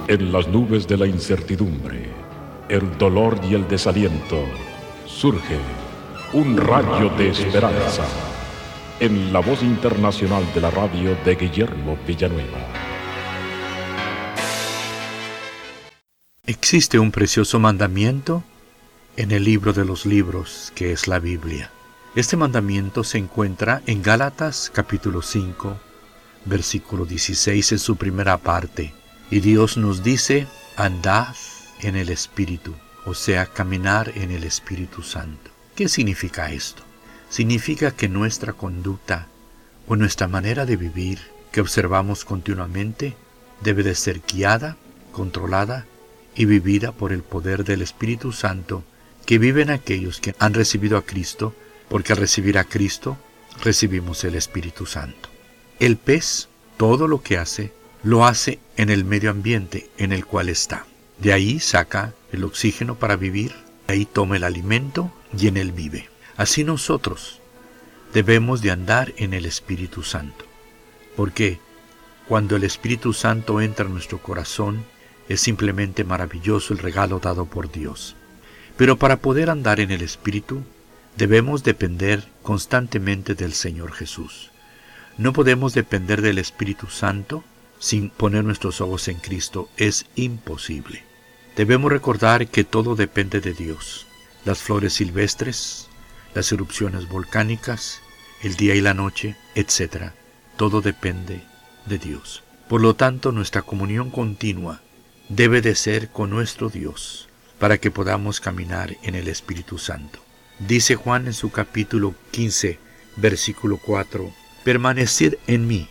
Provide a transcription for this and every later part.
En las nubes de la incertidumbre, el dolor y el desaliento, surge un rayo de esperanza en la voz internacional de la radio de Guillermo Villanueva. Existe un precioso mandamiento en el libro de los libros, que es la Biblia. Este mandamiento se encuentra en Gálatas capítulo 5, versículo 16 en su primera parte. Y Dios nos dice, andad en el Espíritu, o sea, caminar en el Espíritu Santo. ¿Qué significa esto? Significa que nuestra conducta o nuestra manera de vivir que observamos continuamente debe de ser guiada, controlada y vivida por el poder del Espíritu Santo que vive en aquellos que han recibido a Cristo, porque al recibir a Cristo recibimos el Espíritu Santo. El pez, todo lo que hace, lo hace en el medio ambiente en el cual está. De ahí saca el oxígeno para vivir, de ahí toma el alimento y en él vive. Así nosotros debemos de andar en el Espíritu Santo, porque cuando el Espíritu Santo entra en nuestro corazón, es simplemente maravilloso el regalo dado por Dios. Pero para poder andar en el Espíritu, debemos depender constantemente del Señor Jesús. No podemos depender del Espíritu Santo sin poner nuestros ojos en Cristo. Es imposible. Debemos recordar que todo depende de Dios. Las flores silvestres, las erupciones volcánicas, el día y la noche, etc. Todo depende de Dios. Por lo tanto, nuestra comunión continua debe de ser con nuestro Dios para que podamos caminar en el Espíritu Santo. Dice Juan en su capítulo 15, versículo 4, permaneced en mí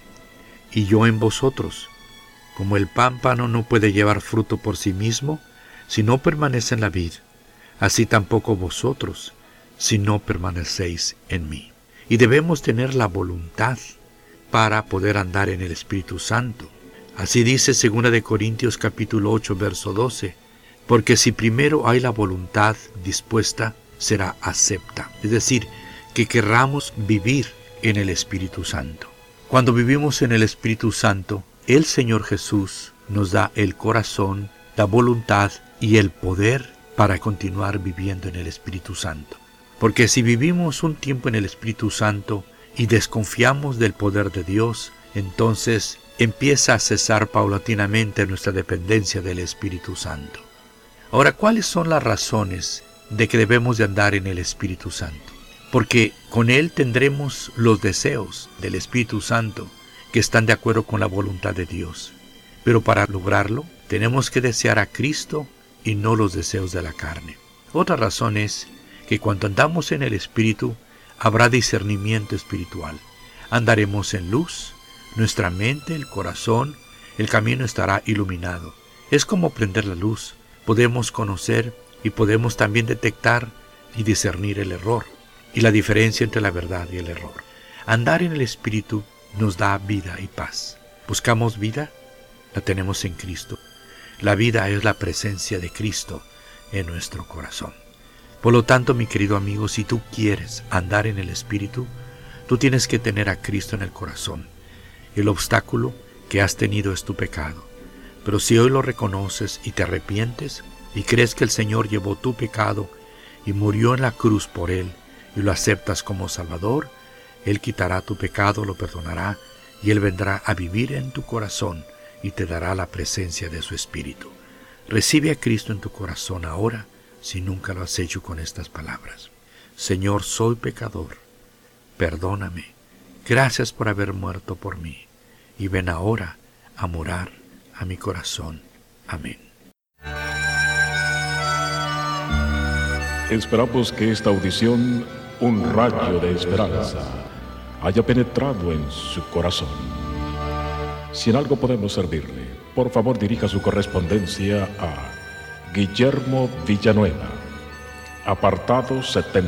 y yo en vosotros. Como el pámpano no puede llevar fruto por sí mismo si no permanece en la vid, así tampoco vosotros si no permanecéis en mí. Y debemos tener la voluntad para poder andar en el Espíritu Santo. Así dice 2 Corintios capítulo 8, verso 12, porque si primero hay la voluntad dispuesta, será acepta. Es decir, que querramos vivir en el Espíritu Santo. Cuando vivimos en el Espíritu Santo, el Señor Jesús nos da el corazón, la voluntad y el poder para continuar viviendo en el Espíritu Santo. Porque si vivimos un tiempo en el Espíritu Santo y desconfiamos del poder de Dios, entonces empieza a cesar paulatinamente nuestra dependencia del Espíritu Santo. Ahora, ¿cuáles son las razones de que debemos de andar en el Espíritu Santo? Porque con Él tendremos los deseos del Espíritu Santo que están de acuerdo con la voluntad de Dios. Pero para lograrlo, tenemos que desear a Cristo y no los deseos de la carne. Otra razón es que cuando andamos en el Espíritu, habrá discernimiento espiritual. Andaremos en luz, nuestra mente, el corazón, el camino estará iluminado. Es como prender la luz. Podemos conocer y podemos también detectar y discernir el error y la diferencia entre la verdad y el error. Andar en el Espíritu nos da vida y paz. ¿Buscamos vida? La tenemos en Cristo. La vida es la presencia de Cristo en nuestro corazón. Por lo tanto, mi querido amigo, si tú quieres andar en el Espíritu, tú tienes que tener a Cristo en el corazón. El obstáculo que has tenido es tu pecado. Pero si hoy lo reconoces y te arrepientes y crees que el Señor llevó tu pecado y murió en la cruz por él y lo aceptas como Salvador, Él quitará tu pecado, lo perdonará y Él vendrá a vivir en tu corazón y te dará la presencia de su Espíritu. Recibe a Cristo en tu corazón ahora, si nunca lo has hecho, con estas palabras. Señor, soy pecador, perdóname, gracias por haber muerto por mí, y ven ahora a morar a mi corazón. Amén. Esperamos que esta audición, un rayo de esperanza, haya penetrado en su corazón. Si en algo podemos servirle, por favor dirija su correspondencia a Guillermo Villanueva, apartado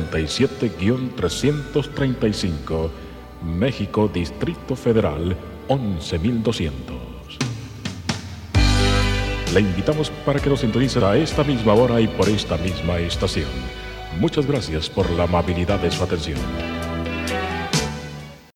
77-335, México, Distrito Federal, 11200. Le invitamos para que nos sintonice a esta misma hora y por esta misma estación. Muchas gracias por la amabilidad de su atención.